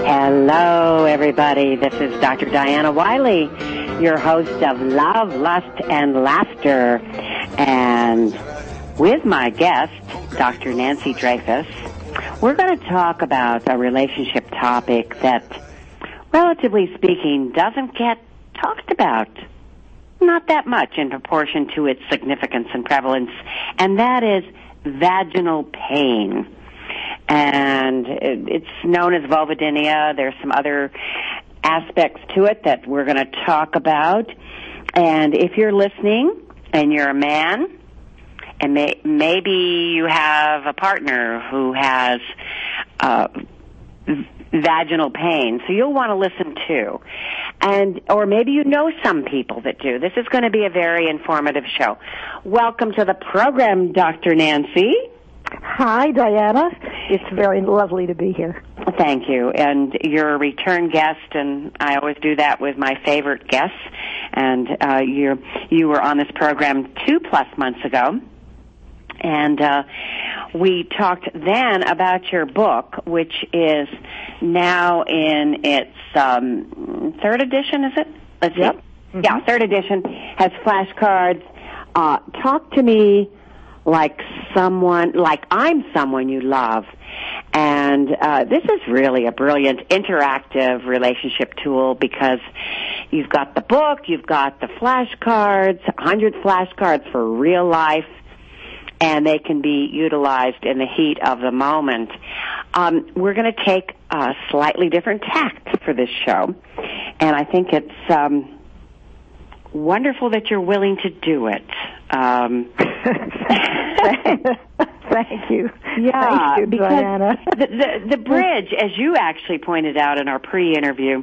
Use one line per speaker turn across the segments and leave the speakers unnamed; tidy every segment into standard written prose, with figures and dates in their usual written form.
Hello, everybody. This is Dr. Diana Wiley, your host of Love, Lust, and Laughter. And with my guest, Dr. Nancy Dreyfus, we're going to talk about a relationship topic that, relatively speaking, doesn't get talked about. Not that much in proportion to its significance and prevalence, and that is vaginal pain. And it's known as vulvodynia. There's some other aspects to it that we're going to talk about. And if you're listening and you're a man, and maybe you have a partner who has vaginal pain, so you'll want to listen too. Or maybe you know some people that do. This is going to be a very informative show. Welcome to the program, Dr. Nancy.
Hi, Diana. It's very lovely to be here.
Thank you. And you're a return guest, and I always do that with my favorite guests. And you were on this program 2+ months ago. And we talked then about your book, which is now in its third edition, is it? Let's see.
Yep. Mm-hmm.
Yeah, third edition, has flashcards. Talk to me like I'm someone you love. And this is really a brilliant interactive relationship tool because you've got the book, you've got the flashcards, 100 flashcards for real life, and they can be utilized in the heat of the moment. We're going to take a slightly different tact for this show, and I think it's wonderful that you're willing to do it.
Thank you.
Yeah,
thank you,
because
Diana.
the bridge, as you actually pointed out in our pre-interview,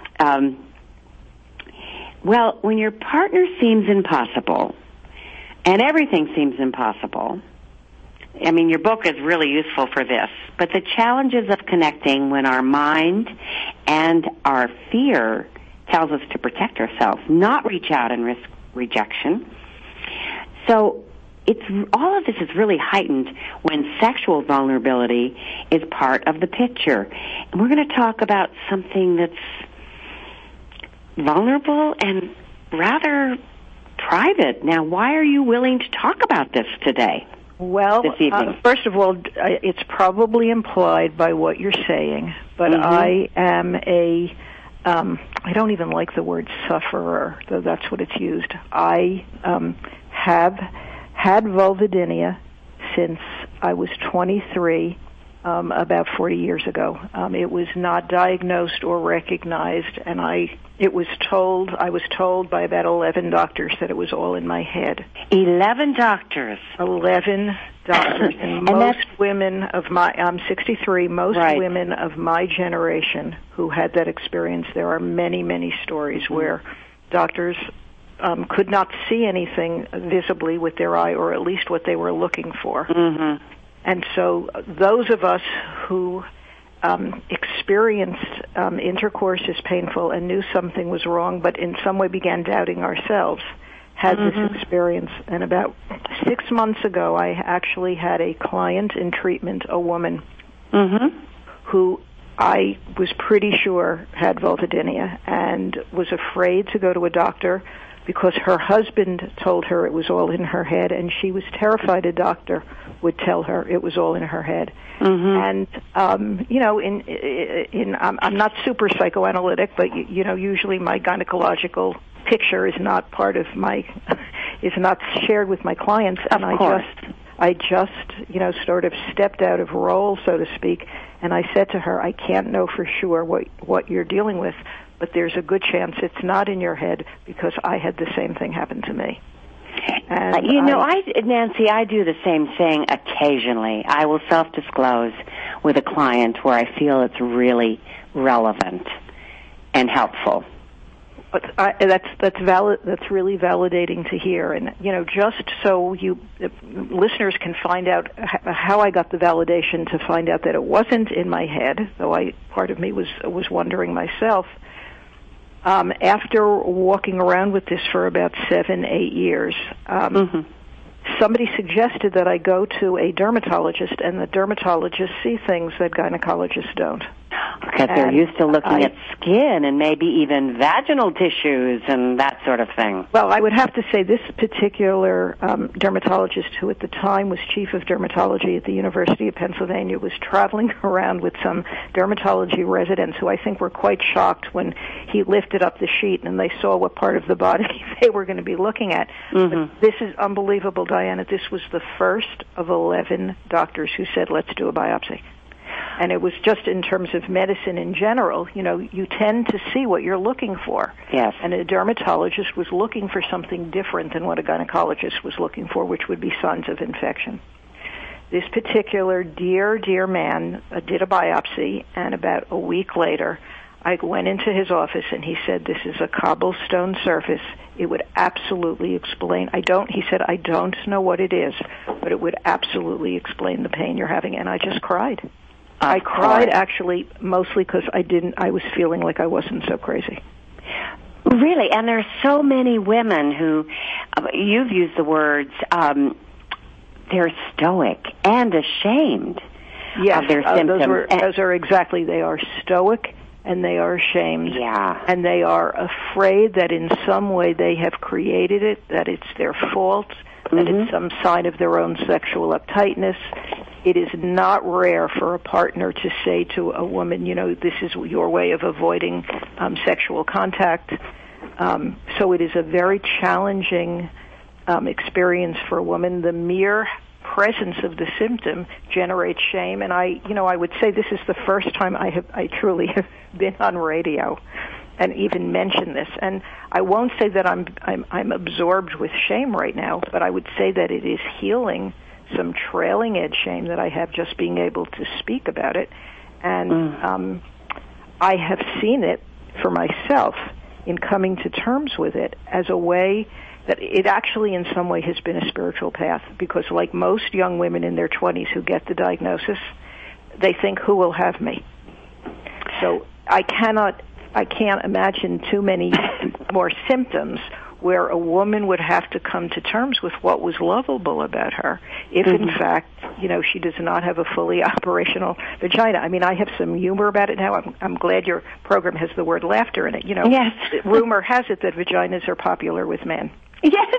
well, when your partner seems impossible, and everything seems impossible, I mean, your book is really useful for this, but the challenges of connecting when our mind and our fear tells us to protect ourselves, not reach out and risk rejection. So all of this is really heightened when sexual vulnerability is part of the picture. And we're going to talk about something that's vulnerable and rather private. Now, why are you willing to talk about this today?
Well,
this evening?
First of all, it's probably implied by what you're saying, but
Mm-hmm.
I am I don't even like the word sufferer, though that's what it's used. I have had vulvodynia since I was 23, about 40 years ago. It was not diagnosed or recognized, and I was told by about 11 doctors that it was all in my head.
11 doctors.
11 doctors. And most women of I'm 63, most
right.
women of my generation who had that experience, there are many, many stories where doctors could not see anything visibly with their eye, or at least what they were looking for.
Mm-hmm.
And so those of us who experienced intercourse as painful and knew something was wrong, but in some way began doubting ourselves, had
Mm-hmm.
this experience. And about 6 months ago, I actually had a client in treatment, a woman,
Mm-hmm.
who I was pretty sure had vulvodynia and was afraid to go to a doctor because her husband told her it was all in her head, and she was terrified a doctor would tell her it was all in her head.
Mm-hmm.
And I'm not super psychoanalytic, but usually my gynecological picture is not part of is not shared with my clients, and I just sort of stepped out of role, so to speak, and I said to her, I can't know for sure what you're dealing with, but there's a good chance it's not in your head because I had the same thing happen to me. And
Nancy, I do the same thing occasionally. I will self-disclose with a client where I feel it's really relevant and helpful.
But that's valid. That's really validating to hear, and just so listeners can find out how I got the validation to find out that it wasn't in my head, though part of me was wondering myself. After walking around with this for about 7-8 years, somebody suggested that I go to a dermatologist, and the dermatologists see things that gynecologists don't.
Because they're used to looking at skin and maybe even vaginal tissues and that sort of thing.
Well, I would have to say this particular dermatologist, who at the time was chief of dermatology at the University of Pennsylvania, was traveling around with some dermatology residents who I think were quite shocked when he lifted up the sheet and they saw what part of the body they were going to be looking at.
Mm-hmm.
But this is unbelievable, Diana. This was the first of 11 doctors who said, let's do a biopsy. And it was just in terms of medicine in general, you tend to see what you're looking for.
Yes.
And a dermatologist was looking for something different than what a gynecologist was looking for, which would be signs of infection. This particular dear man did a biopsy, and about a week later, I went into his office and he said, this is a cobblestone surface. It would absolutely explain. He said, I don't know what it is, but it would absolutely explain the pain you're having. And I just cried. I cried actually mostly because I was feeling like I wasn't so crazy.
Really, and there's so many women who, you've used the words, they're stoic and ashamed of their symptoms.
Those are exactly, they are stoic and they are ashamed.
Yeah.
And they are afraid that in some way they have created it, that it's their fault, that it's some sign of their own sexual uptightness. It is not rare for a partner to say to a woman, this is your way of avoiding sexual contact. So it is a very challenging experience for a woman. The mere presence of the symptom generates shame. And I would say this is the first time I truly have been on radio and even mentioned this. And I won't say that I'm absorbed with shame right now, but I would say that it is healing some trailing edge shame that I have just being able to speak about it. And I have seen it for myself in coming to terms with it as a way that it actually in some way has been a spiritual path, because like most young women in their 20s who get the diagnosis, they think, who will have me? So I can't imagine too many more symptoms where a woman would have to come to terms with what was lovable about her if, in fact, she does not have a fully operational vagina. I mean, I have some humor about it now. I'm glad your program has the word laughter in it.
Yes.
Rumor has it that vaginas are popular with men.
Yes.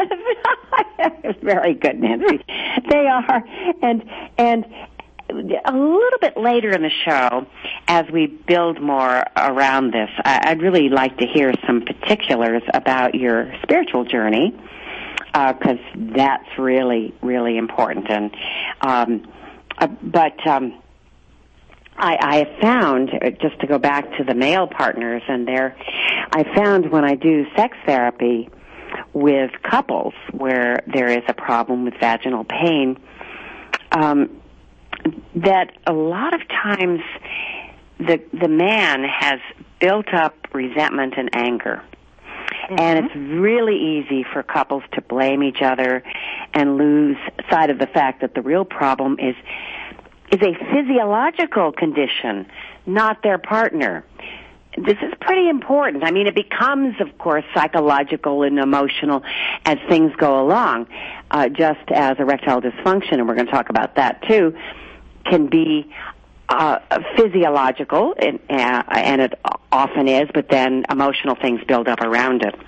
Very good, Nancy. They are. And a little bit later in the show, as we build more around this, I'd really like to hear some particulars about your spiritual journey, because that's really, really important. And I have found, just to go back to the male partners, I found when I do sex therapy with couples where there is a problem with vaginal pain, that a lot of times the man has built up resentment and anger. And it's really easy for couples to blame each other and lose sight of the fact that the real problem is a physiological condition, not their partner. This is pretty important. I mean, it becomes, of course, psychological and emotional as things go along, just as erectile dysfunction, and we're going to talk about that too, can be physiolocal, and it often is, but then emotional things build up around it.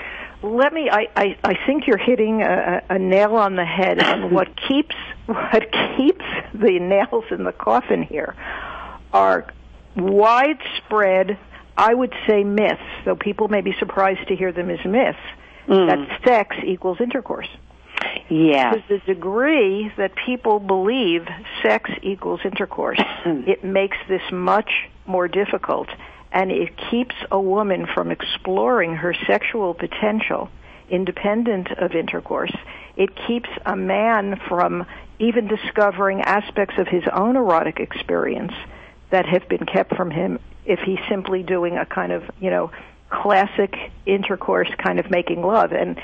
I think you're hitting a nail on the head on what keeps the nails in the coffin here are widespread, I would say, myths, though people may be surprised to hear them as myths, that sex equals intercourse.
Yeah.
To the degree that people believe sex equals intercourse, it makes this much more difficult, and it keeps a woman from exploring her sexual potential independent of intercourse. It keeps a man from even discovering aspects of his own erotic experience that have been kept from him if he's simply doing a kind of, classic intercourse kind of making love. And,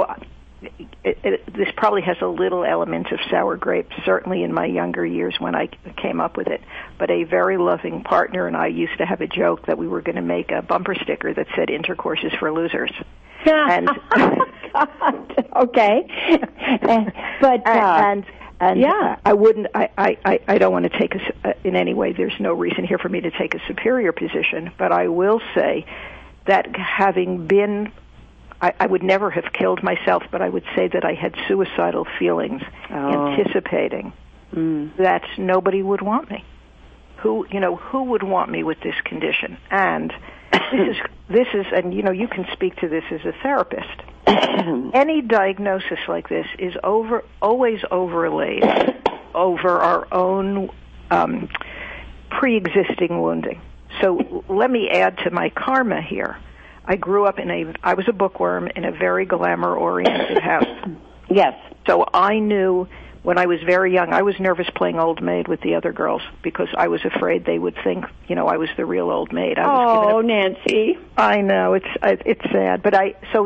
this probably has a little element of sour grapes, certainly in my younger years when I came up with it. But a very loving partner and I used to have a joke that we were going to make a bumper sticker that said "Intercourse is for losers." And
God. Okay.
And I wouldn't, I don't want to take in any way, there's no reason here for me to take a superior position, but I will say that having been, I would never have killed myself, but I would say that I had suicidal feelings, anticipating that nobody would want me. Who would want me with this condition? And this is, and you can speak to this as a therapist. Any diagnosis like this is always overlaid over our own pre-existing wounding. So let me add to my karma here. I grew up I was a bookworm in a very glamour-oriented house.
Yes.
So I knew when I was very young, I was nervous playing old maid with the other girls because I was afraid they would think, I was the real old maid.
Nancy.
I know, it's sad. But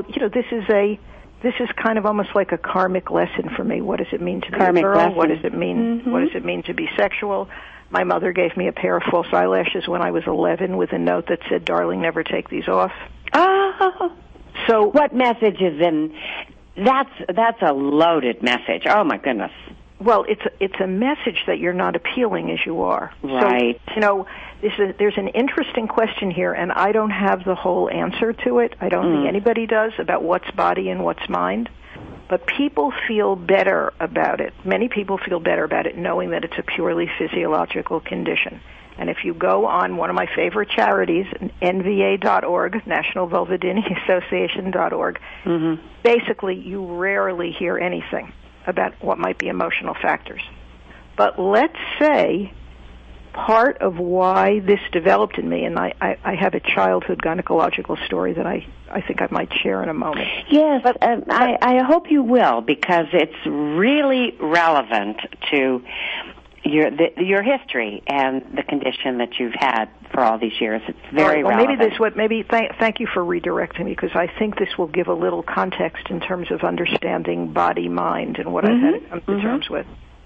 this is kind of almost like a karmic lesson for me. What does it mean to be a girl? Lesson. What does it mean? Mm-hmm. What does it mean to be sexual? My mother gave me a pair of false eyelashes when I was 11 with a note that said, "Darling, never take these off."
Oh. So what message is in? That's a loaded message. Oh my goodness.
Well, it's a message that you're not appealing as you are.
Right.
So, there's an interesting question here, and I don't have the whole answer to it. I don't think anybody does about what's body and what's mind. But people feel better about it. Many people feel better about it knowing that it's a purely physiological condition. And if you go on one of my favorite charities, NVA.org, National Vulvodynia Association.org, basically you rarely hear anything about what might be emotional factors. But let's say part of why this developed in me, and I have a childhood gynecological story that I think I might share in a moment.
Yes, but I hope you will, because it's really relevant to your history and the condition that you've had for all these years. It's very relevant.
Thank you for redirecting me, because I think this will give a little context in terms of understanding body, mind, and what I've had to come to terms with.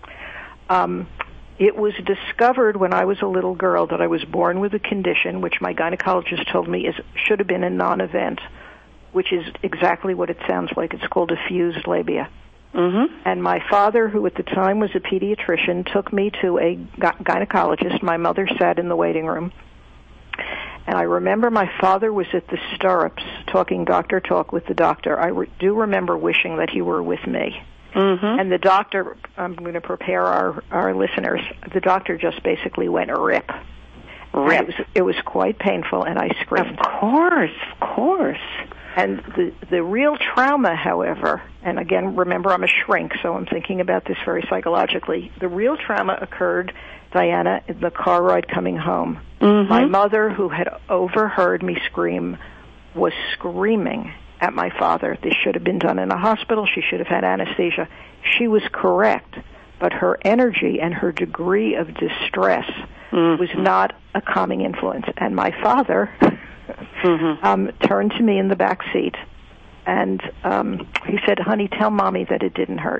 It was discovered when I was a little girl that I was born with a condition which my gynecologist told me should have been a non-event, which is exactly what it sounds like. It's called a fused labia. And my father, who at the time was a pediatrician, took me to a gynecologist. My mother sat in the waiting room. And I remember my father was at the stirrups talking doctor talk with the doctor. I do remember wishing that he were with me. And the doctor, I'm going to prepare our listeners, the doctor just basically went rip. It was quite painful, and I screamed.
Of course.
And the real trauma, however, and again, remember I'm a shrink, so I'm thinking about this very psychologically. The real trauma occurred, Diana, in the car ride coming home. My mother, who had overheard me scream, was screaming at my father. This should have been done in a hospital. She should have had anesthesia. She was correct, but her energy and her degree of distress was not a calming influence. And my father turned to me in the back seat, and he said, "Honey, tell Mommy that it didn't hurt."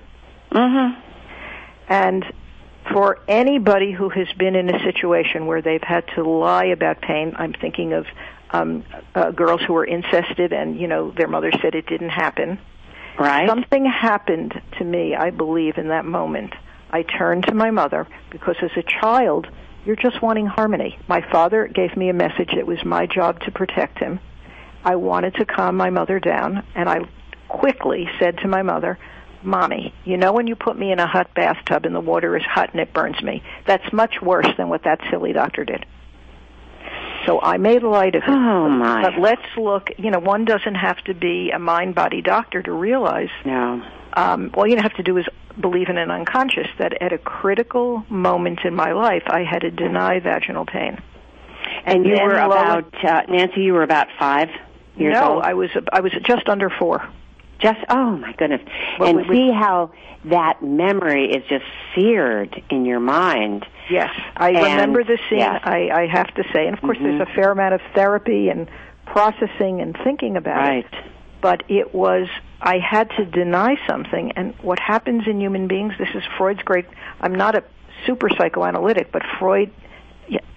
And for anybody who has been in a situation where they've had to lie about pain, I'm thinking of girls who were incested and, their mother said it didn't happen.
Right.
Something happened to me, I believe, in that moment. I turned to my mother because as a child, you're just wanting harmony. My father gave me a message. It was my job to protect him. I wanted to calm my mother down, and I quickly said to my mother, "Mommy, when you put me in a hot bathtub and the water is hot and it burns me, that's much worse than what that silly doctor did." So I made light of it.
Oh, my.
But let's look, one doesn't have to be a mind-body doctor to realize.
No.
All you have to do is believe in an unconscious that at a critical moment in my life, I had to deny vaginal pain.
And you were about, Nancy, you were about 5 years old?
No, I was just under 4.
Oh my goodness. And see how that memory is just seared in your mind.
Yes, I remember the scene, yes. I have to say. And of course there's a fair amount of therapy and processing and thinking about it. But it was, I had to deny something. And what happens in human beings, this is Freud's great, I'm not a super psychoanalytic, but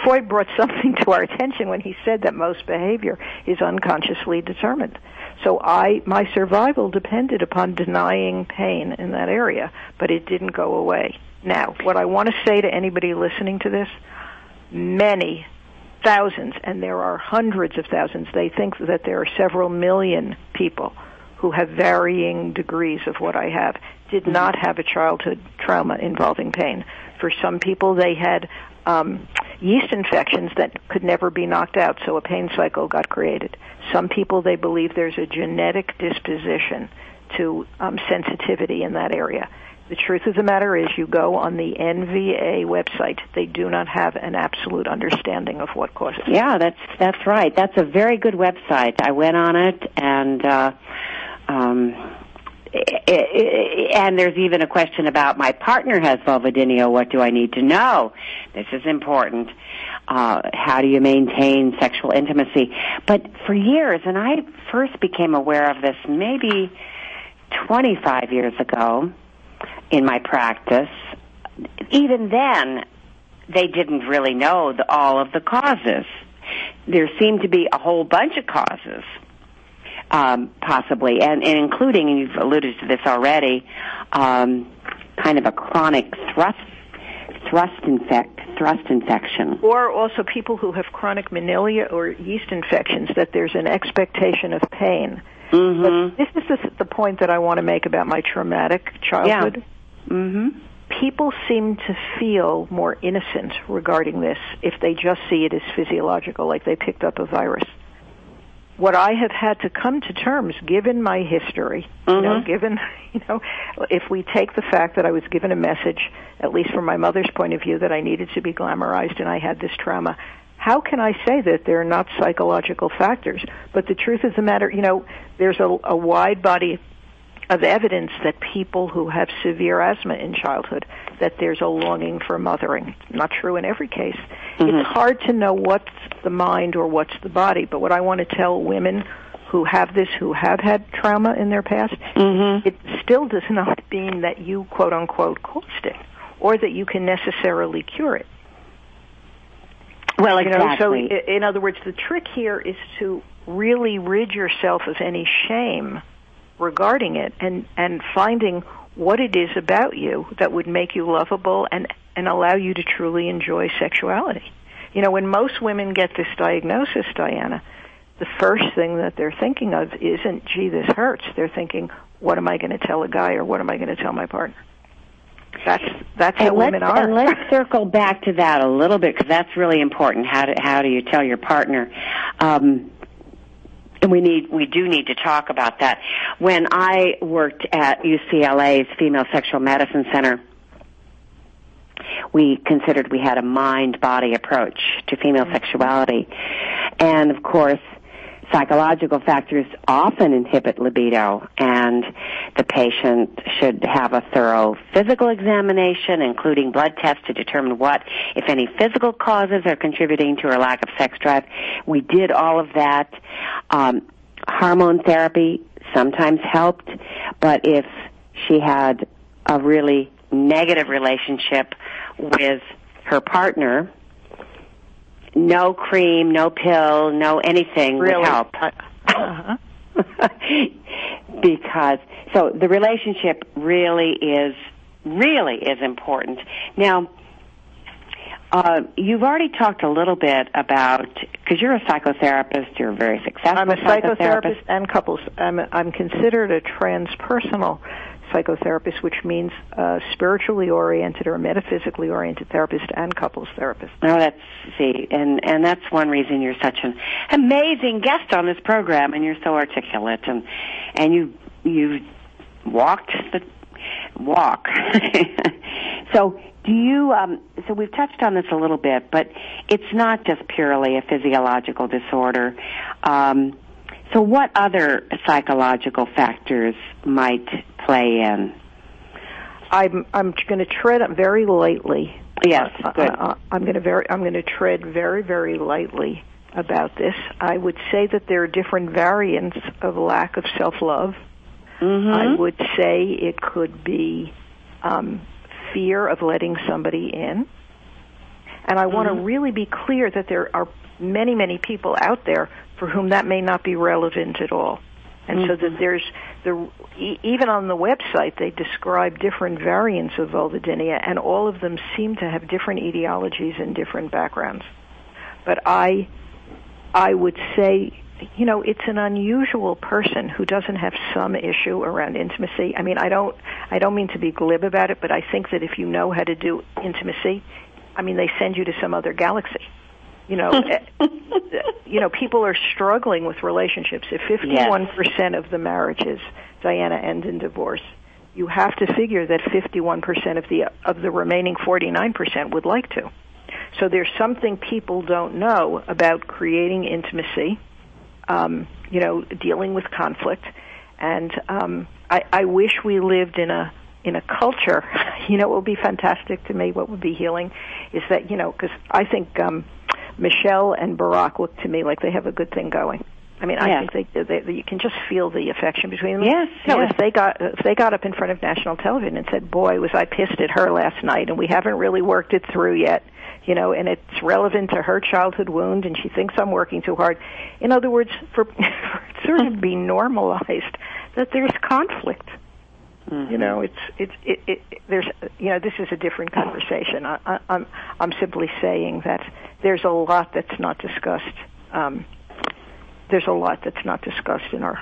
Freud brought something to our attention when he said that most behavior is unconsciously determined. So my survival depended upon denying pain in that area, but it didn't go away. Now, what I want to say to anybody listening to this, many thousands, and there are hundreds of thousands, they think that there are several million people who have varying degrees of what I have, did not have a childhood trauma involving pain. For some people, they had yeast infections that could never be knocked out, so a pain cycle got created. Some people, they believe there's a genetic disposition to sensitivity in that area. The truth of the matter is, you go on the NVA website, they do not have an absolute understanding of what causes it.
Yeah, that's right. That's a very good website. I went on it, and and there's even a question about, my partner has vulvodynia, what do I need to know? This is important. How do you maintain sexual intimacy? But for years, and I first became aware of this maybe 25 years ago in my practice, even then they didn't really know all of the causes. There seemed to be a whole bunch of causes. Possibly, and including, and you've alluded to this already, kind of a chronic thrust infection.
Or also people who have chronic Manila or yeast infections, that there's an expectation of pain.
Mm-hmm.
But this is the point that I want to make about my traumatic childhood.
Yeah. Mm-hmm.
People seem to feel more innocent regarding this if they just see it as physiological, like they picked up a virus. What I have had to come to terms, given my history, if we take the fact that I was given a message, at least from my mother's point of view, that I needed to be glamorized and I had this trauma, how can I say that they're not psychological factors? But the truth of the matter, there's a wide body of evidence that people who have severe asthma in childhood, that there's a longing for mothering. It's not true in every case. Mm-hmm. It's hard to know what's the mind or what's the body, but what I want to tell women who have this, who have had trauma in their past,
mm-hmm.
it still does not mean that you, quote-unquote, caused it, or that you can necessarily cure it.
Well, exactly.
So, in other words, the trick here is to really rid yourself of any shame regarding it, and finding what it is about you that would make you lovable and allow you to truly enjoy sexuality. When most women get this diagnosis, Diana, the first thing that they're thinking of isn't, gee, this hurts. They're thinking, what am I going to tell a guy, or what am I going to tell my partner? That's how women are.
And let's circle back to that a little bit, because that's really important. How do you tell your partner? And we do need to talk about that. When I worked at UCLA's Female Sexual Medicine Center, we considered we had a mind-body approach to female sexuality. And, of course, psychological factors often inhibit libido, and the patient should have a thorough physical examination, including blood tests to determine what, if any, physical causes are contributing to her lack of sex drive. We did all of that. Hormone therapy sometimes helped, but if she had a really negative relationship with her partner, no cream, no pill, no anything
really
would help.
Uh-huh.
Because, so the relationship really is important. Now, you've already talked a little bit about, because you're a psychotherapist, you're a very successful
I'm a psychotherapist and couples. I'm considered a transpersonal psychotherapist, which means spiritually oriented or metaphysically oriented therapist and couples therapist.
Oh, and that's one reason you're such an amazing guest on this program, and you're so articulate, and you walked the walk. So do you? So we've touched on this a little bit, but it's not just purely a physiological disorder. So what other psychological factors might play in?
I'm going to tread very lightly.
Yes, good.
I'm going to tread very, very lightly about this. I would say that there are different variants of lack of self-love.
Mm-hmm.
I would say it could be fear of letting somebody in. And I want to really be clear that there are many, many people out there for whom that may not be relevant at all. And so that there's even on the website they describe different variants of vulvodynia, and all of them seem to have different etiologies and different backgrounds. But I would say, you know, it's an unusual person who doesn't have some issue around intimacy. I mean, I don't mean to be glib about it, but I think that if you know how to do intimacy, I mean, they send you to some other galaxy. You know, people are struggling with relationships. If 51% of the marriages, Diana, end in divorce, you have to figure that 51% of the remaining 49% would like to. So there's something people don't know about creating intimacy, dealing with conflict, and I wish we lived in a culture. You know, what would be fantastic to me, what would be healing, is that, you know, because I think Michelle and Barack look to me like they have a good thing going. I mean, I think they you can just feel the affection between them.
Yes.
No, if they got up in front of national television and said, "Boy, was I pissed at her last night, and we haven't really worked it through yet," you know, and it's relevant to her childhood wound, and she thinks I'm working too hard. In other words, for it sort of be normalized that there's conflict. You know, there's, you know, this is a different conversation. I'm simply saying that there's a lot that's not discussed. There's a lot that's not discussed in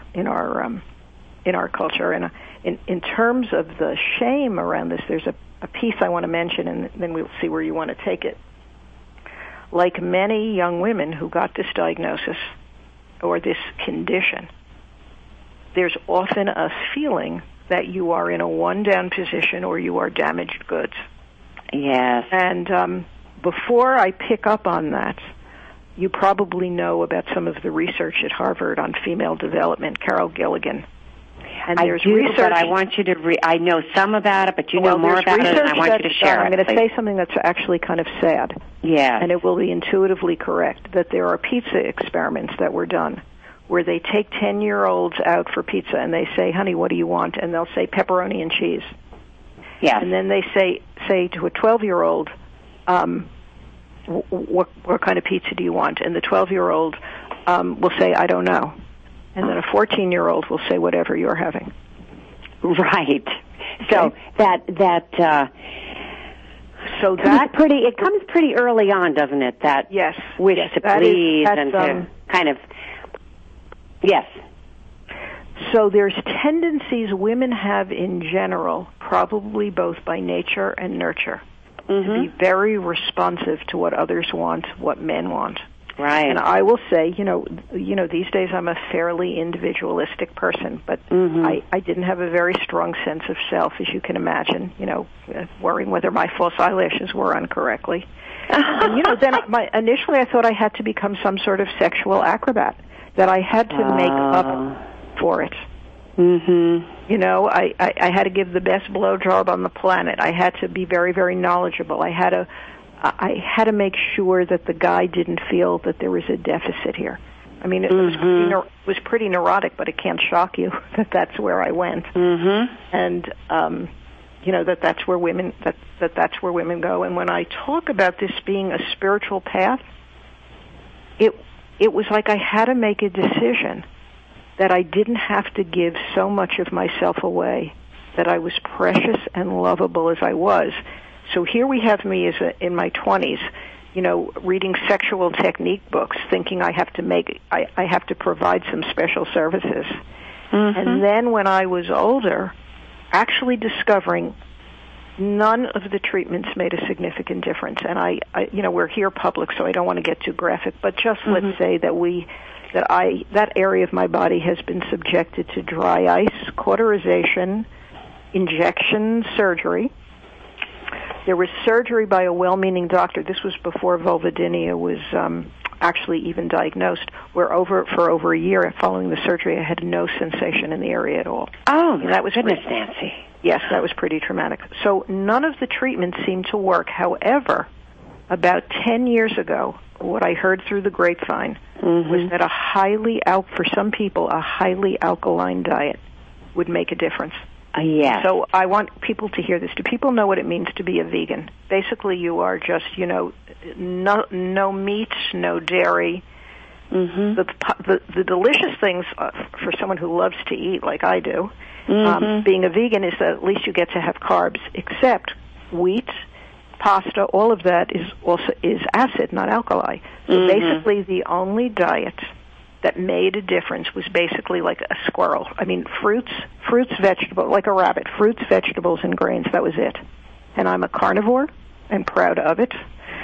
our culture. And in terms of the shame around this, there's a piece I want to mention, and then we'll see where you want to take it. Like many young women who got this diagnosis or this condition, there's often a feeling that you are in a one-down position or you are damaged goods.
Yes.
And before I pick up on that, you probably know about some of the research at Harvard on female development, Carol Gilligan. And
I
there's
do,
research,
but I want you to I know some about it, but you know more about it, and I want you to share it.
I'm going to say something that's actually kind of sad.
Yeah.
And it will be intuitively correct, that there are pizza experiments that were done where they take 10-year-olds out for pizza and they say, "Honey, what do you want?" And they'll say pepperoni and cheese.
Yeah.
And then they say to a 12-year-old, what kind of pizza do you want? And the 12-year-old will say, "I don't know." And then a 14-year-old will say, "Whatever you're having."
Right.
Okay.
So it comes pretty early on, doesn't it? That wish to please and to kind of. Yes.
So there's tendencies women have in general, probably both by nature and nurture, to be very responsive to what others want, what men want.
Right.
And I will say, you know, these days I'm a fairly individualistic person, but I didn't have a very strong sense of self, as you can imagine, you know, worrying whether my false eyelashes were on correctly. And, you know, then initially I thought I had to become some sort of sexual acrobat, that I had to make up for it. You know, I had to give the best blowjob on the planet. I had to be very, very knowledgeable. I had to make sure that the guy didn't feel that there was a deficit here. I mean, it was pretty neurotic, but it can't shock you that that's where I went. And you know, that's where women that's where women go. And when I talk about this being a spiritual path, it was like I had to make a decision that I didn't have to give so much of myself away, that I was precious and lovable as I was. So here we have me in my 20s, you know, reading sexual technique books, thinking I have to provide some special services. And then when I was older, actually discovering none of the treatments made a significant difference. And I you know, we're here public, so I don't want to get too graphic, but just let's say that area of my body has been subjected to dry ice, cauterization, injection, surgery. There was surgery by a well-meaning doctor. This was before vulvodynia was actually even diagnosed, where for over a year following the surgery, I had no sensation in the area at all.
Oh,
and that was
goodness, Nancy.
Yes, that was pretty traumatic. So none of the treatments seemed to work. However, about 10 years ago, what I heard through the grapevine was that for some people, a highly alkaline diet would make a difference.
Yes.
So I want people to hear this. Do people know what it means to be a vegan? Basically, you are just, no meat, no dairy.
Mm-hmm.
The delicious things for someone who loves to eat like I do, being a vegan is that at least you get to have carbs, except wheat, pasta, all of that is acid, not alkali. So basically the only diet that made a difference was basically like a squirrel. I mean, fruits, vegetables, like a rabbit, fruits, vegetables, and grains, that was it. And I'm a carnivore. I'm proud of it.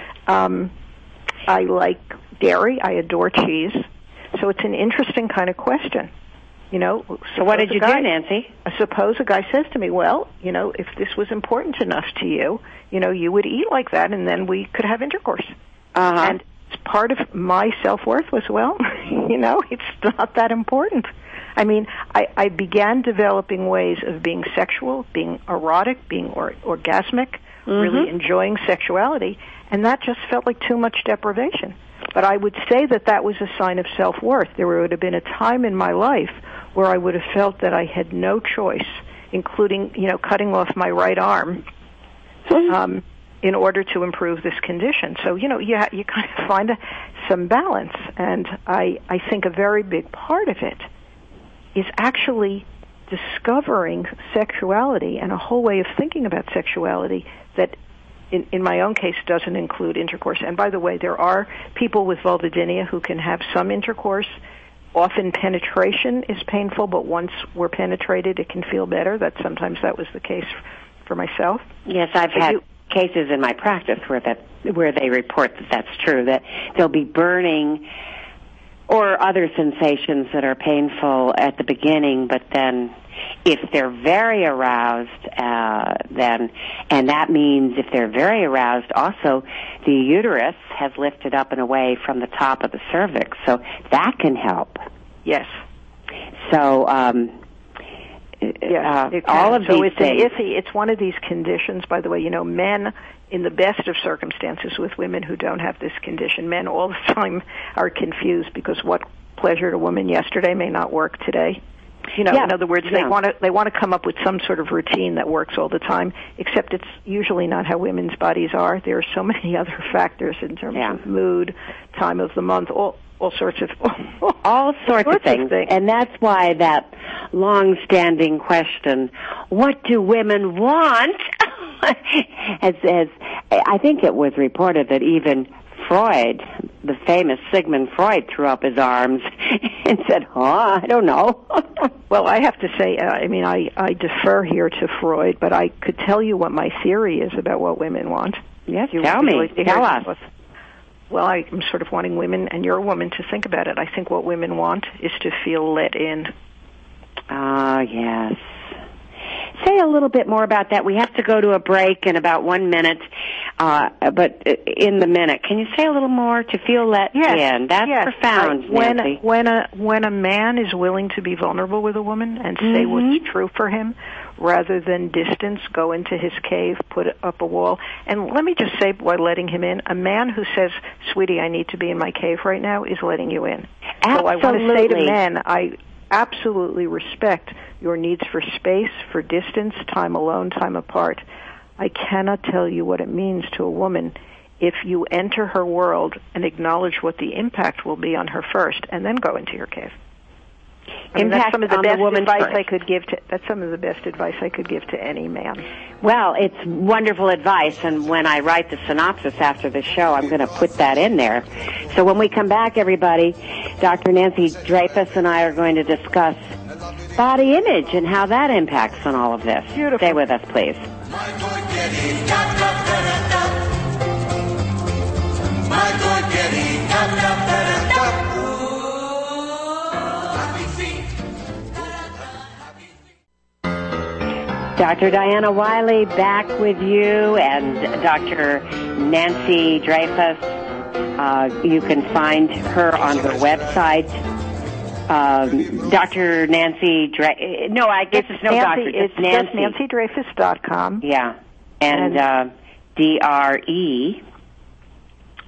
I like dairy. I adore cheese. So it's an interesting kind of question.
So what did you do, Nancy?
Suppose a guy says to me, well, if this was important enough to you, you would eat like that, and then we could have intercourse. And part of my self-worth was, it's not that important. I mean, I began developing ways of being sexual, being erotic, being orgasmic, really enjoying sexuality, and that just felt like too much deprivation. But I would say that was a sign of self-worth. There would have been a time in my life where I would have felt that I had no choice, including, cutting off my right arm, in order to improve this condition. So, you kind of find some balance. And I think a very big part of it is actually discovering sexuality and a whole way of thinking about sexuality that, in my own case, doesn't include intercourse. And by the way, there are people with vulvodynia who can have some intercourse. Often penetration is painful, but once we're penetrated, it can feel better. Sometimes that was the case for myself.
Yes, I've had cases in my practice where they report that that's true, that there'll be burning or other sensations that are painful at the beginning, but then if they're very aroused, and that means if they're very aroused, also the uterus has lifted up and away from the top of the cervix, so that can help.
Yes.
So, all of these things.
It's one of these conditions, by the way, men, in the best of circumstances with women who don't have this condition, men all the time are confused because what pleasured a woman yesterday may not work today. In other words, they want to come up with some sort of routine that works all the time, except it's usually not how women's bodies are. There are so many other factors in terms of mood, time of the month, all sorts of
things. And that's why that long-standing question, what do women want? as I think it was reported that even Freud, the famous Sigmund Freud, threw up his arms and said, I don't know.
Well, I have to say, I defer here to Freud, but I could tell you what my theory is about what women want.
Yes, tell us.
Well, I'm sort of wanting women, and you're a woman, to think about it. I think what women want is to feel let in.
Ah, yes. Say a little bit more about that. We have to go to a break in about 1 minute, but in the minute, can you say a little more? To feel let in. That's profound, Nancy.
When a man is willing to be vulnerable with a woman and say what's true for him, rather than distance, go into his cave, put up a wall. And let me just say, while letting him in, a man who says, sweetie, I need to be in my cave right now, is letting you in.
Absolutely.
So I want to say to men, I absolutely respect your needs for space, for distance, time alone, time apart. I cannot tell you what it means to a woman if you enter her world and acknowledge what the impact will be on her first, and then go into your cave. That's some of the best advice I could give to. That's some of the best advice I could give to any man.
Well, it's wonderful advice, and when I write the synopsis after the show, I'm going to put that in there. So when we come back, everybody, Dr. Nancy Dreyfus and I are going to discuss body image and how that impacts on all of this.
Beautiful.
Stay with us, please. Dr. Diana Wiley back with you, and Dr. Nancy Dreyfus. You can find her on her website. Dr. Nancy Dreyfus. No, I guess it's no
Nancy,
doctor.
It's Nancy. NancyDreyfus.com.
Yeah. And D-R-E.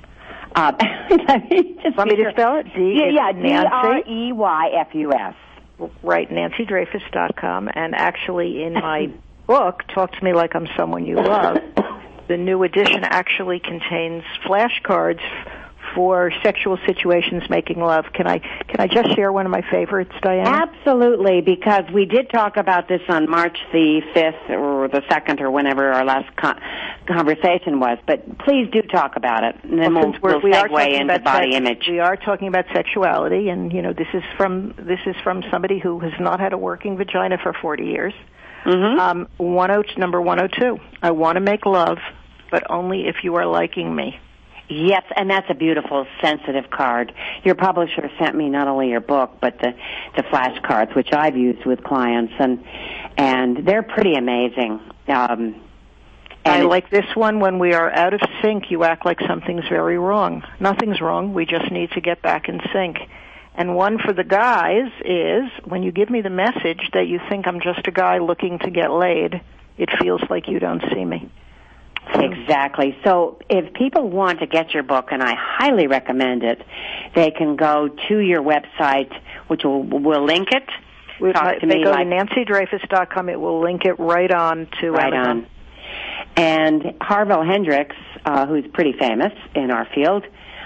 Let me just spell it.
D-R-E-Y-F-U-S.
Right, NancyDreyfus.com, and actually in my book, Talk to Me Like I'm Someone You Love, the new edition actually contains flashcards for sexual situations making love. Can I just share one of my favorites, Diana?
Absolutely, because we did talk about this on March the 5th or the 2nd or whenever our last conversation was, but please do talk about it, and then we'll segue into body image.
We are talking about sexuality, and this is from somebody who has not had a working vagina for 40 years.
Mm-hmm.
Number 102. I want to make love, but only if you are liking me.
Yes, and that's a beautiful, sensitive card. Your publisher sent me not only your book, but the flashcards, which I've used with clients, and they're pretty amazing. And
I like this one. When we are out of sync, you act like something's very wrong. Nothing's wrong. We just need to get back in sync. And one for the guys is, when you give me the message that you think I'm just a guy looking to get laid, it feels like you don't see me.
Exactly. So if people want to get your book, and I highly recommend it, they can go to your website, which we'll link it.
They go to NancyDreyfus.com. It will link it right on to Amazon.
And Harville Hendrix, who's pretty famous in our field,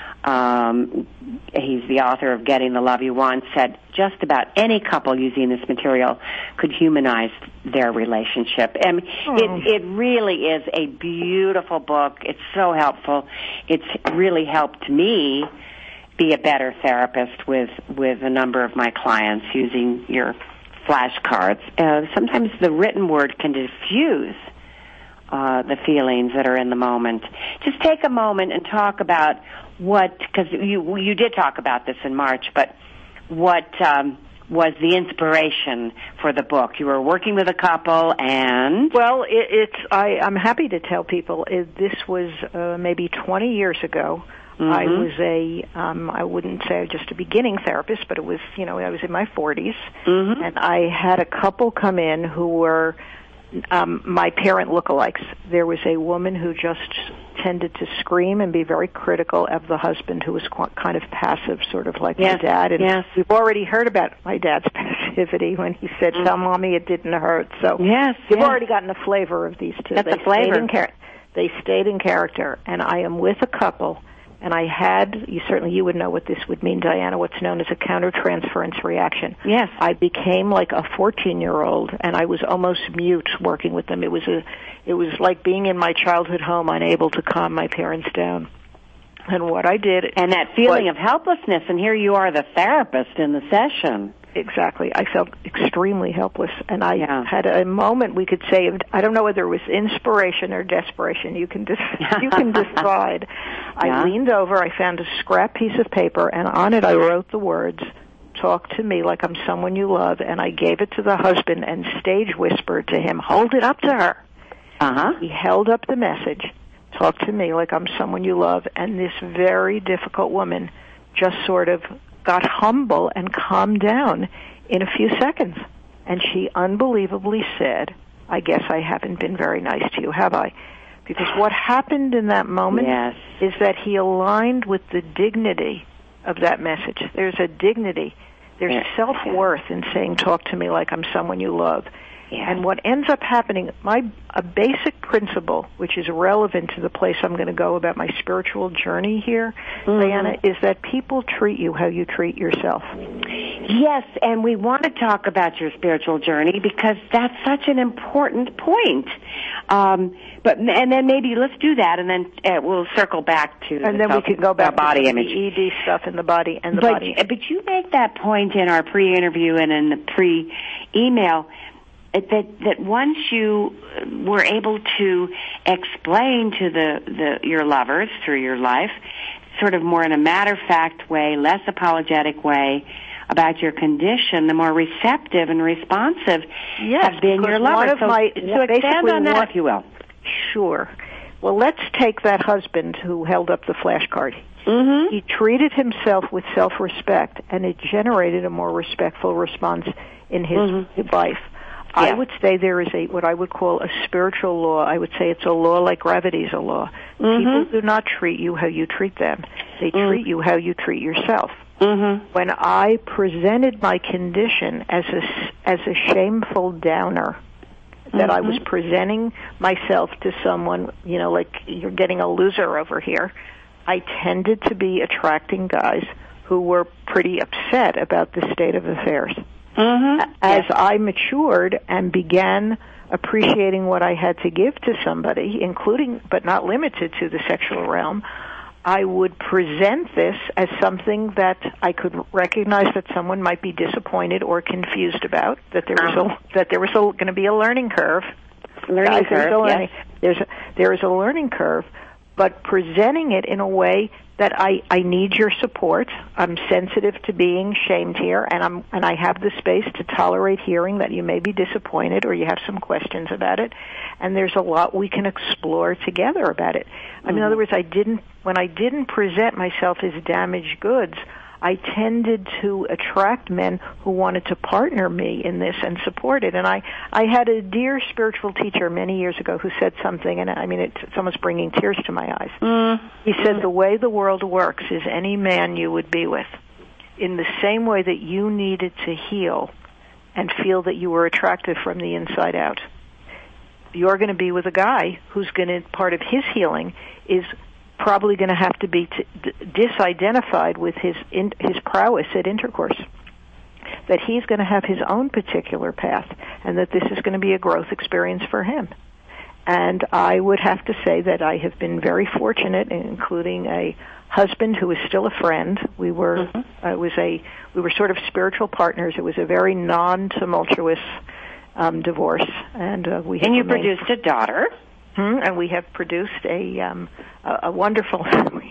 he's the author of Getting the Love You Want, said just about any couple using this material could humanize their relationship. And it really is a beautiful book. It's so helpful. It's really helped me be a better therapist with a number of my clients using your flashcards. Sometimes the written word can diffuse the feelings that are in the moment. Just take a moment and talk about because you did talk about this in March, but what was the inspiration for the book? You were working with a couple, and
well, I'm happy to tell people this was maybe 20 years ago. Mm-hmm. I was I wouldn't say just a beginning therapist, but it was I was in my 40s,
mm-hmm.
and I had a couple come in who were my parent lookalikes. There was a woman who just tended to scream and be very critical of the husband, who was kind of passive, sort of like my dad. And we've already heard about my dad's passivity when he said, "Tell Mommy it didn't hurt." So you've already gotten a flavor of these two.
That's a flavor.
They stayed in character, and I am with a couple. And I had, you would know what this would mean, Diana, what's known as a countertransference reaction.
Yes.
I became like a 14-year-old, and I was almost mute working with them. It was like being in my childhood home, unable to calm my parents down. And what I did...
And that feeling of helplessness, and here you are the therapist in the session.
Exactly. I felt extremely helpless, and I had a moment, we could say, I don't know whether it was inspiration or desperation. You can decide. I leaned over, I found a scrap piece of paper, and on it I wrote the words, "Talk to me like I'm someone you love," and I gave it to the husband and stage whispered to him, "Hold it up to her."
Uh-huh.
He held up the message, "Talk to me like I'm someone you love," and this very difficult woman just sort of got humble and calmed down in a few seconds. And she unbelievably said, "I guess I haven't been very nice to you, have I?" Because what happened in that moment is that he aligned with the dignity of that message. There's a dignity. There's self-worth in saying, "Talk to me like I'm someone you love." And what ends up happening, a basic principle, which is relevant to the place I'm going to go about my spiritual journey here, Diana, is that people treat you how you treat yourself.
Yes, and we want to talk about your spiritual journey because that's such an important point. And then maybe let's do that, and then we'll circle back to
and then we could go back
body
to
image,
the ED stuff in the body and the body.
But you make that point in our pre-interview and in the pre-email. That once you were able to explain to your lovers through your life, sort of more in a matter-of-fact way, less apologetic way, about your condition, the more receptive and responsive have been your lovers. So expand on that, if you will.
Sure. Well, let's take that husband who held up the flashcard.
Mm-hmm.
He treated himself with self-respect, and it generated a more respectful response in his life. I would say there is what I would call a spiritual law. I would say it's a law like gravity is a law.
Mm-hmm.
People do not treat you how you treat them. They treat you how you treat yourself. when I presented my condition as a shameful downer, that I was presenting myself to someone, like you're getting a loser over here, I tended to be attracting guys who were pretty upset about the state of affairs. As I matured and began appreciating what I had to give to somebody, including but not limited to the sexual realm, I would present this as something that I could recognize that someone might be disappointed or confused about, that there was going to be a learning curve.
There
is a learning curve, but presenting it in a way that I need your support. I'm sensitive to being shamed here, and I have the space to tolerate hearing that you may be disappointed or you have some questions about it, and there's a lot we can explore together about it. In other words, when I didn't present myself as damaged goods, I tended to attract men who wanted to partner me in this and support it. And I had a dear spiritual teacher many years ago who said something, and it's almost bringing tears to my eyes. He said, the way the world works is any man you would be with, in the same way that you needed to heal and feel that you were attractive from the inside out, you're going to be with a guy who's going to, part of his healing is probably going to have to be disidentified with his prowess at intercourse, that he's going to have his own particular path, and that this is going to be a growth experience for him. And I would have to say that I have been very fortunate, including a husband who is still a friend. We were we were sort of spiritual partners. It was a very non-tumultuous divorce, and you
produced a daughter.
And we have produced a wonderful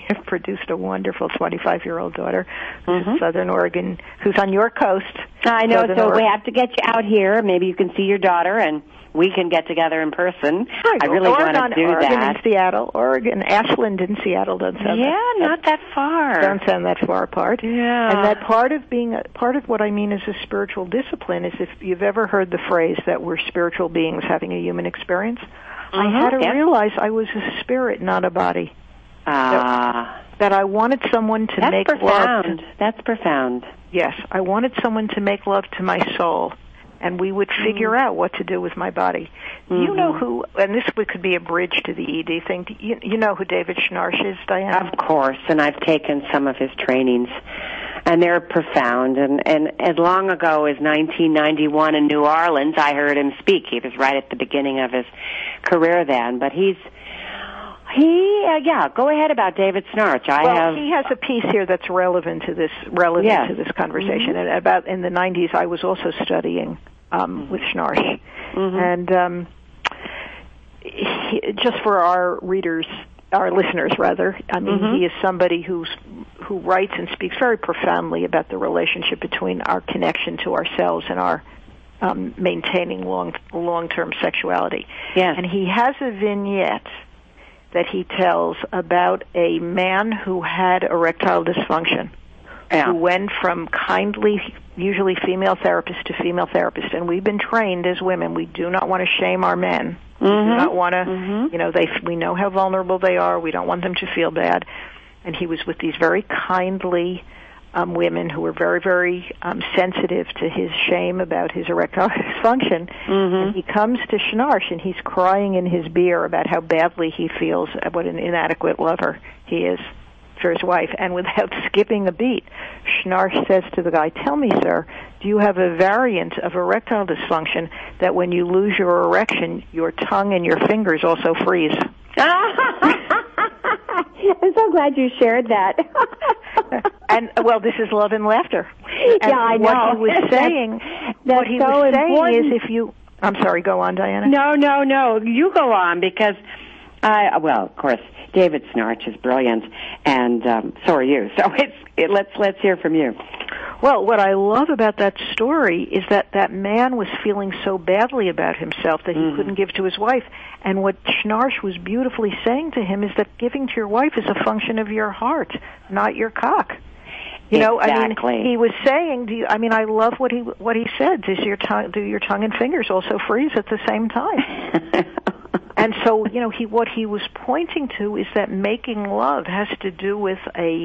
25-year-old daughter who's in Southern Oregon, who's on your coast.
I know, so we have to get you out here. Maybe you can see your daughter, and we can get together in person. I really want to do that.
In Seattle, Oregon, Ashland and Seattle don't sound
not that far.
Don't sound that far apart.
Yeah.
And that part of what I mean is a spiritual discipline is if you've ever heard the phrase that we're spiritual beings having a human experience. I had to realize I was a spirit, not a body. That I wanted someone to make love.
That's profound.
Yes, I wanted someone to make love to my soul, and we would figure out what to do with my body. You know who, and this could be a bridge to the ED thing, you know who David Schnarch is, Diana?
Of course, and I've taken some of his trainings. And they're profound. And as long ago as 1991 in New Orleans, I heard him speak. He was right at the beginning of his career then. But go ahead about David Schnarch.
He has a piece here that's relevant to this conversation. And about in the 90s, I was also studying with Schnarch. And just for our listeners, rather, he is somebody who writes and speaks very profoundly about the relationship between our connection to ourselves and our maintaining long-term sexuality.
Yes.
And he has a vignette that he tells about a man who had erectile dysfunction, who went from kindly, usually female therapist to female therapist. And we've been trained as women. We do not want to shame our men. We do not want to, we know how vulnerable they are. We don't want them to feel bad. And he was with these very kindly women who were very, very sensitive to his shame about his erectile dysfunction. And he comes to Schnarch, and he's crying in his beer about how badly he feels, what an inadequate lover he is for his wife. And without skipping a beat, Schnarch says to the guy, "Tell me, sir, do you have a variant of erectile dysfunction that when you lose your erection, your tongue and your fingers also freeze?"
I'm so glad you shared that.
And this is Love and Laughter.
And I know.
What he was saying, is if you... I'm sorry, go on, Diana.
No. You go on, because, of course, David Schnarch is brilliant, and so are you. So let's hear from you.
Well, what I love about that story is that man was feeling so badly about himself that he couldn't give to his wife. And what Schnarch was beautifully saying to him is that giving to your wife is a function of your heart, not your cock.
Exactly.
He was saying, I love what he said. Do your tongue and fingers also freeze at the same time? And so, what he was pointing to is that making love has to do with a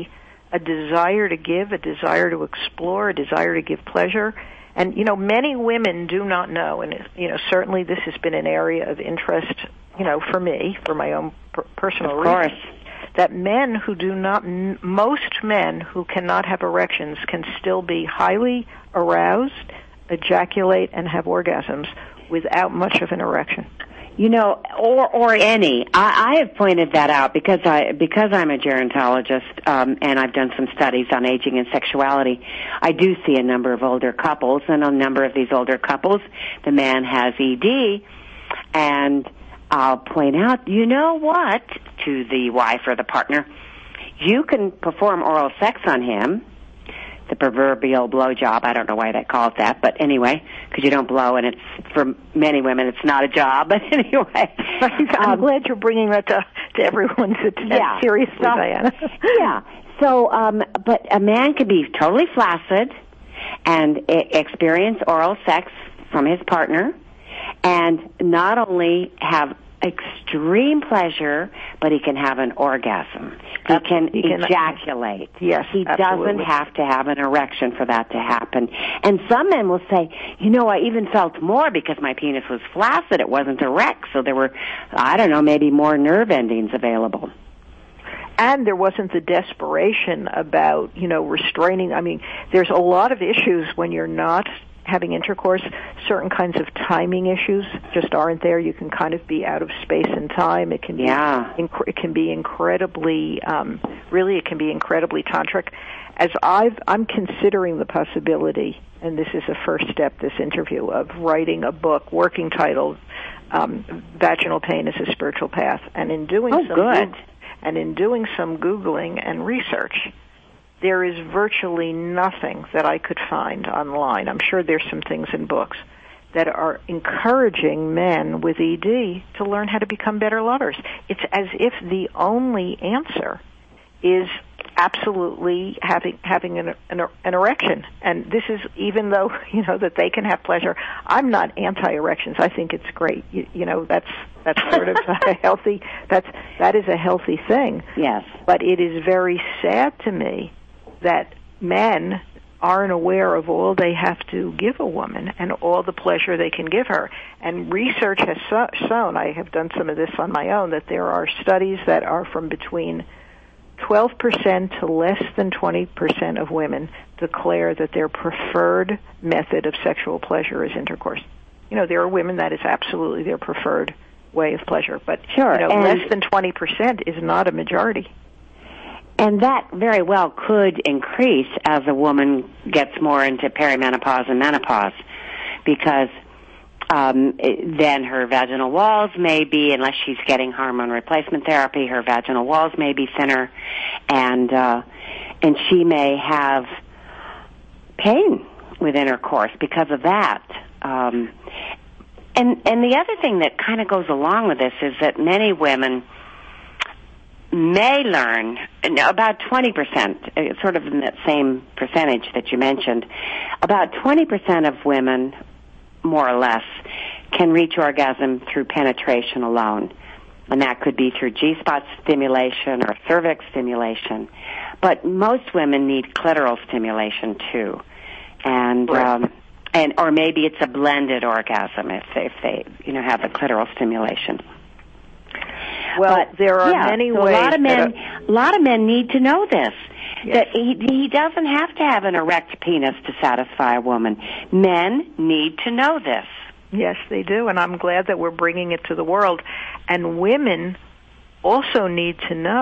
a desire to give, a desire to explore, a desire to give pleasure. And, many women do not know, and, certainly this has been an area of interest, for me, for my own personal reasons, that men who do not, most men who cannot have erections can still be highly aroused, ejaculate, and have orgasms without much of an erection.
Or any. I have pointed that out because I'm a gerontologist, and I've done some studies on aging and sexuality. I do see a number of older couples, and a number of these older couples, the man has ED, and I'll point out, you know what, to the wife or the partner, you can perform oral sex on him, the proverbial blowjob. I don't know why they call it that, but anyway, because you don't blow, and it's, for many women, it's not a job. But anyway,
I'm glad you're bringing that to everyone's attention. Seriously, Diana.
Yeah. So, but a man could be totally flaccid and experience oral sex from his partner, and not only have extreme pleasure, but he can have an orgasm. He can ejaculate.
Yes,
he
absolutely.
doesn't have to have an erection for that to happen. And some men will say, I even felt more because my penis was flaccid. It wasn't erect, so there were, maybe more nerve endings available.
And there wasn't the desperation about, restraining. I mean, there's a lot of issues when you're not having intercourse. Certain kinds of timing issues just aren't there. You can kind of be out of space and time. It can be, it can be incredibly, it can be incredibly tantric. As I'm considering the possibility, and this is a first step, this interview, of writing a book, working title, Vaginal Pain is a Spiritual Path. And in doing some Googling and research, there is virtually nothing that I could find online. I'm sure there's some things in books that are encouraging men with ED to learn how to become better lovers. It's as if the only answer is absolutely having an erection. And this is, even though, that they can have pleasure, I'm not anti-erections. I think it's great. That's sort of a healthy, that is a healthy thing.
Yes.
But it is very sad to me that men aren't aware of all they have to give a woman and all the pleasure they can give her. And research has shown, I have done some of this on my own, that there are studies that are from between 12% to less than 20% of women declare that their preferred method of sexual pleasure is intercourse. There are women that is absolutely their preferred way of pleasure, but less than 20% is not a majority.
And that very well could increase as a woman gets more into perimenopause and menopause, because then her vaginal walls may be, unless she's getting hormone replacement therapy, her vaginal walls may be thinner, and she may have pain with intercourse because of that. And the other thing that kind of goes along with this is that many women may learn, about 20%, sort of in that same percentage that you mentioned, about 20% of women, more or less, can reach orgasm through penetration alone. And that could be through G-spot stimulation or cervix stimulation. But most women need clitoral stimulation too. And or maybe it's a blended orgasm if they have the clitoral stimulation.
Well, there are many ways.
A lot of men need to know this. Yes. That he doesn't have to have an erect penis to satisfy a woman. Men need to know this.
Yes, they do, and I'm glad that we're bringing it to the world. And women also need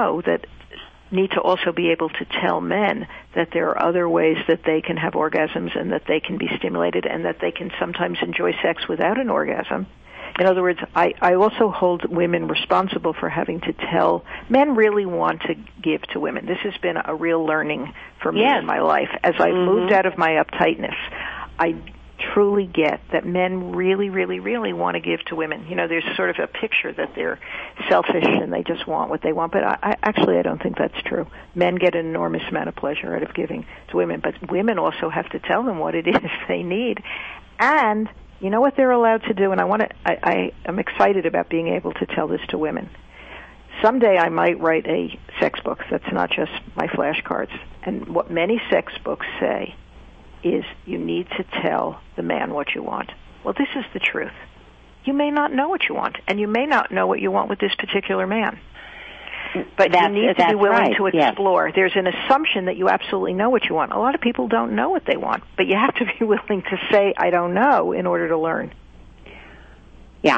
to also be able to tell men that there are other ways that they can have orgasms and that they can be stimulated and that they can sometimes enjoy sex without an orgasm. In other words, I also hold women responsible for having to tell. Men really want to give to women. This has been a real learning for me in my life. As I moved out of my uptightness, I truly get that men really, really, really want to give to women. There's sort of a picture that they're selfish and they just want what they want, but I don't think that's true. Men get an enormous amount of pleasure out of giving to women, but women also have to tell them what it is they need. And you know what they're allowed to do, and I am excited about being able to tell this to women. someday I might write a sex book that's not just my flashcards. And what many sex books say is you need to tell the man what you want. Well, this is the truth. You may not know what you want, and you may not know what you want with this particular man. But you need to be willing to explore. Yes. There's an assumption that you absolutely know what you want. A lot of people don't know what they want, but you have to be willing to say, I don't know, in order to learn.
Yeah,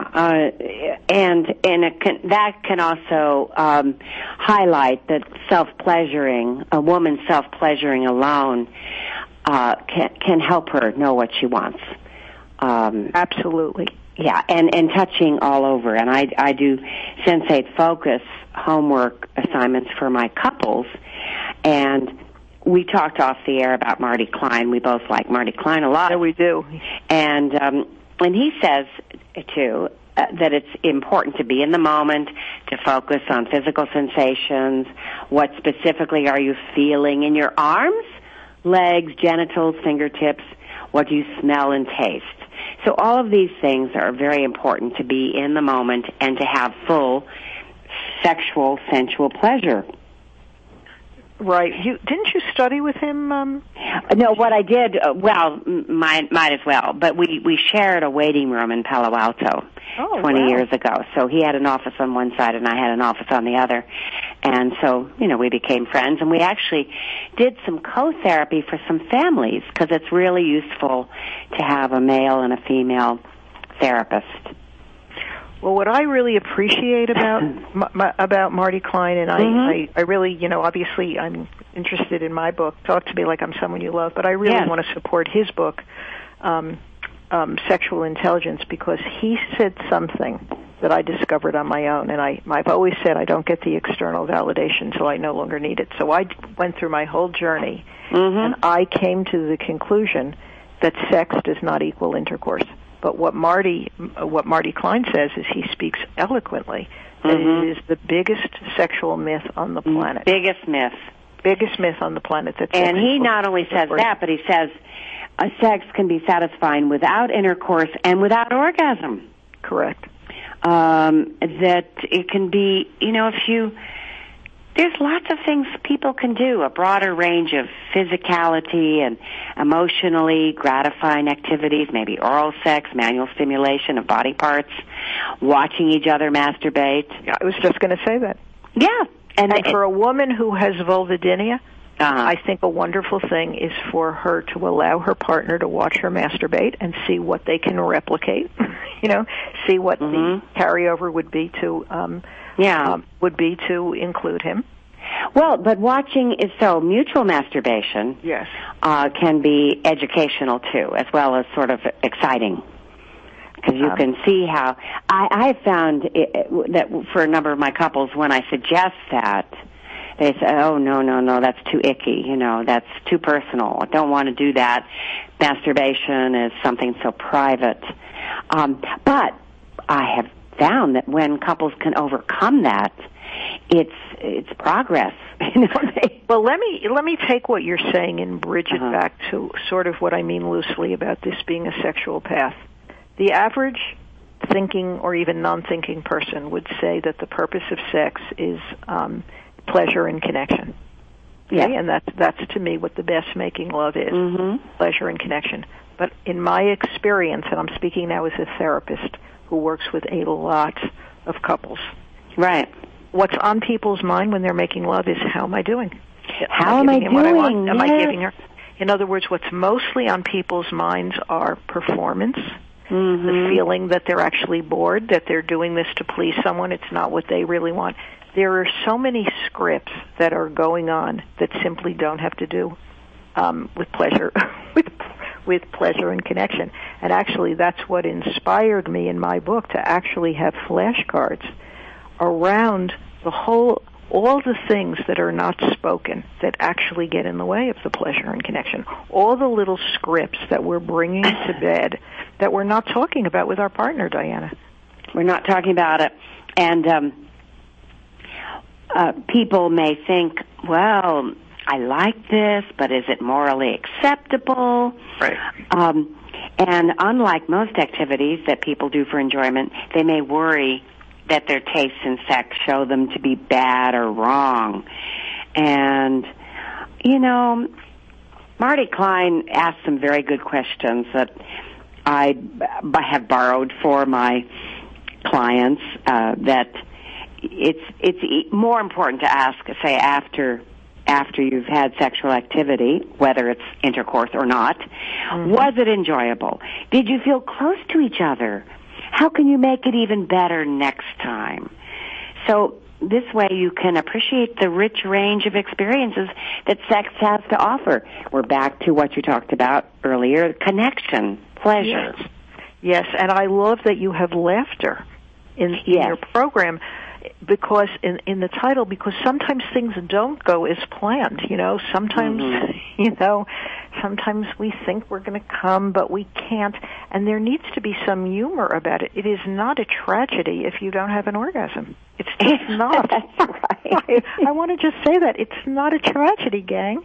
that can also highlight that self-pleasuring, a woman self-pleasuring alone, can help her know what she wants.
Absolutely.
Yeah, and touching all over. And I do Sensate Focus homework assignments for my couples, and we talked off the air about Marty Klein. We both like Marty Klein a lot.
Yeah, we do.
And he says, too, that it's important to be in the moment, to focus on physical sensations. What specifically are you feeling in your arms, legs, genitals, fingertips? What do you smell and taste? So all of these things are very important to be in the moment and to have full sexual, sensual pleasure.
Right. Didn't you study with him?
No, what I did, might as well. But we shared a waiting room in Palo Alto 20 years ago. So he had an office on one side and I had an office on the other. And so, we became friends. And we actually did some co-therapy for some families because it's really useful to have a male and a female therapist.
Well, what I really appreciate about Marty Klein, and I really, obviously I'm interested in my book, Talk to Me Like I'm Someone You Love, but I really want to support his book, Sexual Intelligence, because he said something that I discovered on my own, and I've always said I don't get the external validation until I no longer need it. So I went through my whole journey, and I came to the conclusion that sex does not equal intercourse. But what Marty Klein says is he speaks eloquently that it is the biggest sexual myth on the planet.
Biggest myth
on the planet.
And he not only says that, but he says sex can be satisfying without intercourse and without orgasm.
Correct.
That it can be, there's lots of things people can do, a broader range of physicality and emotionally gratifying activities, maybe oral sex, manual stimulation of body parts, watching each other masturbate.
I was just going to say that.
Yeah.
And for a woman who has vulvodynia, I think a wonderful thing is for her to allow her partner to watch her masturbate and see what they can replicate, see what the carryover would be to include him.
Well, but watching is so mutual masturbation.
Yes,
can be educational too, as well as sort of exciting, because you can see how I have found that for a number of my couples, when I suggest that, they say, "Oh no, that's too icky. That's too personal. I don't want to do that. Masturbation is something so private." But I have found that when couples can overcome that, it's progress.
Well, let me take what you're saying and bridge it back to sort of what I mean loosely about this being a sexual path. The average thinking or even non-thinking person would say that the purpose of sex is pleasure and connection. Okay? Yeah, and that's to me what the best making love is: pleasure and connection. But in my experience, and I'm speaking now as a therapist who works with a lot of couples,
right?
What's on people's mind when they're making love is, how am I doing?
How am I doing?
What I want? Am I giving her? In other words, what's mostly on people's minds are performance, the feeling that they're actually bored, that they're doing this to please someone. It's not what they really want. There are so many scripts that are going on that simply don't have to do with pleasure, with pleasure and connection. And actually, that's what inspired me in my book to actually have flashcards around all the things that are not spoken that actually get in the way of the pleasure and connection. All the little scripts that we're bringing to bed that we're not talking about with our partner, Diana.
We're not talking about it. And people may think, well, I like this, but is it morally acceptable?
Right.
And unlike most activities that people do for enjoyment, they may worry that their tastes in sex show them to be bad or wrong. And, you know, Marty Klein asked some very good questions that I have borrowed for my clients, that it's more important to ask, say, after you've had sexual activity, whether it's intercourse or not. Mm-hmm. Was it enjoyable? Did you feel close to each other? How can you make it even better next time? So this way you can appreciate the rich range of experiences that sex has to offer. We're back to what you talked about earlier, connection, pleasure.
Yes, and I love that you have laughter in your program, because in the title, because sometimes things don't go as planned, you know. Sometimes, sometimes we think we're going to come, but we can't, and there needs to be some humor about it. It is not a tragedy if you don't have an orgasm. It's just not.
That's right.
I want to just say that. It's not a tragedy, gang.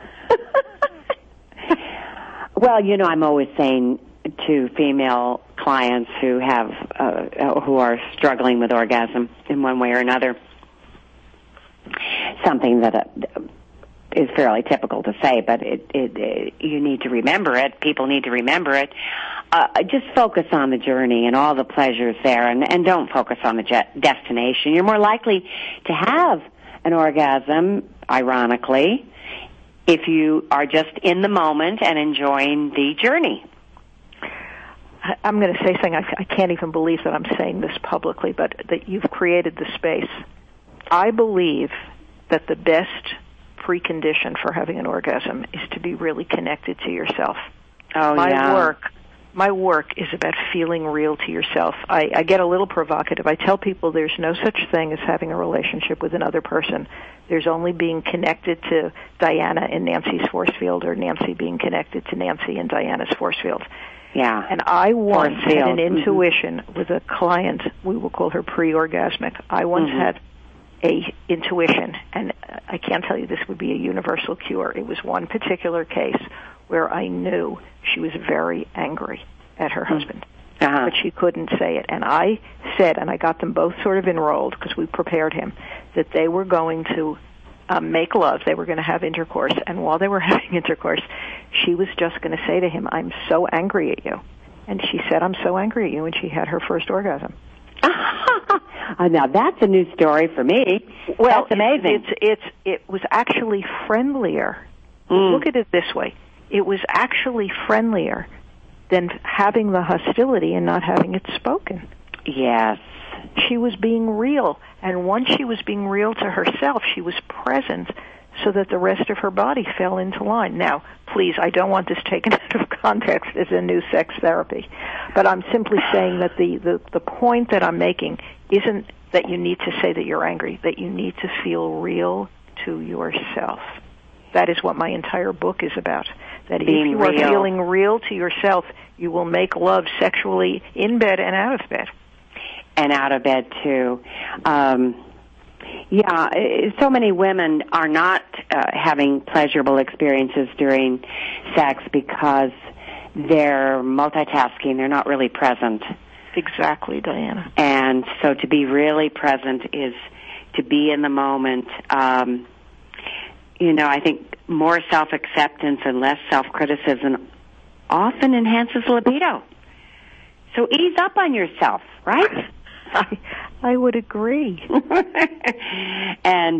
Well, you know, I'm always saying to female clients who are struggling with orgasm in one way or another, something that is fairly typical to say, but you need to remember it. People need to remember it. Just focus on the journey and all the pleasures there, and don't focus on the destination. You're more likely to have an orgasm, ironically, if you are just in the moment and enjoying the journey.
I'm going to say something, I can't even believe that I'm saying this publicly, but that you've created the space. I believe that the best precondition for having an orgasm is to be really connected to yourself. My work is about feeling real to yourself. I get a little provocative. I tell people there's no such thing as having a relationship with another person. There's only being connected to Diana in Nancy's force field, or Nancy being connected to Nancy in Diana's force field.
Yeah.
And I once had an intuition with a client, we will call her pre-orgasmic. I once had a intuition, and I can't tell you this would be a universal cure. It was one particular case where I knew she was very angry at her husband, but she couldn't say it. And I said, and I got them both sort of enrolled because we prepared him, that they were going to make love. They were going to have intercourse. And while they were having intercourse, she was just going to say to him, "I'm so angry at you." And she said, "I'm so angry at you," and she had her first orgasm.
Now that's a new story for me.
Well,
that's amazing.
It was actually friendlier. Look at it this way. It was actually friendlier than having the hostility and not having it spoken.
Yes.
She was being real, and once she was being real to herself, she was present so that the rest of her body fell into line. Now, please, I don't want this taken out of context as a new sex therapy, but I'm simply saying that the point that I'm making isn't that you need to say that you're angry, that you need to feel real to yourself. That is what my entire book is about. That if you are feeling real to yourself, you will make love sexually in bed and out of bed.
And out of bed, too. So many women are not having pleasurable experiences during sex because they're multitasking. They're not really present.
Exactly, Diana.
And so to be really present is to be in the moment. I think more self-acceptance and less self-criticism often enhances libido. So ease up on yourself, right?
I would agree.
And,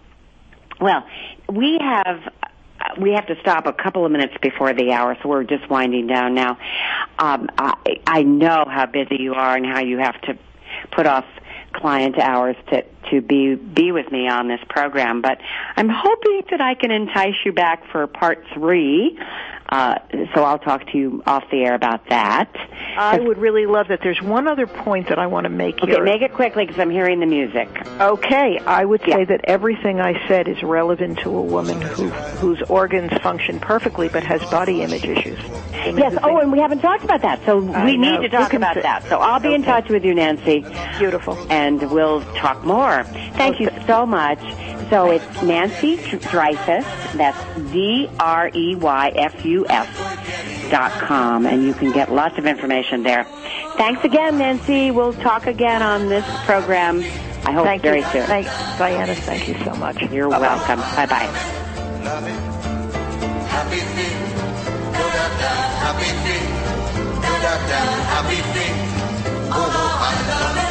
we have to stop a couple of minutes before the hour, so we're just winding down now. I know how busy you are and how you have to put off client hours to be with me on this program, but I'm hoping that I can entice you back for part 3. So I'll talk to you off the air about that.
I would really love that. There's one other point that I want to make here.
Okay, make it quickly because I'm hearing the music.
Okay, I would say that everything I said is relevant to a woman whose organs function perfectly but has body image issues.
Yes, and we haven't talked about that, so we need to talk about that. So I'll be in touch with you, Nancy.
Beautiful.
And we'll talk more. Thank you so much. So it's Nancy Dreyfus, that's DREYFUS.com, and you can get lots of information there. Thanks again, Nancy. We'll talk again on this program, I hope, very soon.
Thanks, Diana. Thank you so much.
You're welcome. Bye-bye.
Happy feet, happy feet, happy feet. Oh, I love it.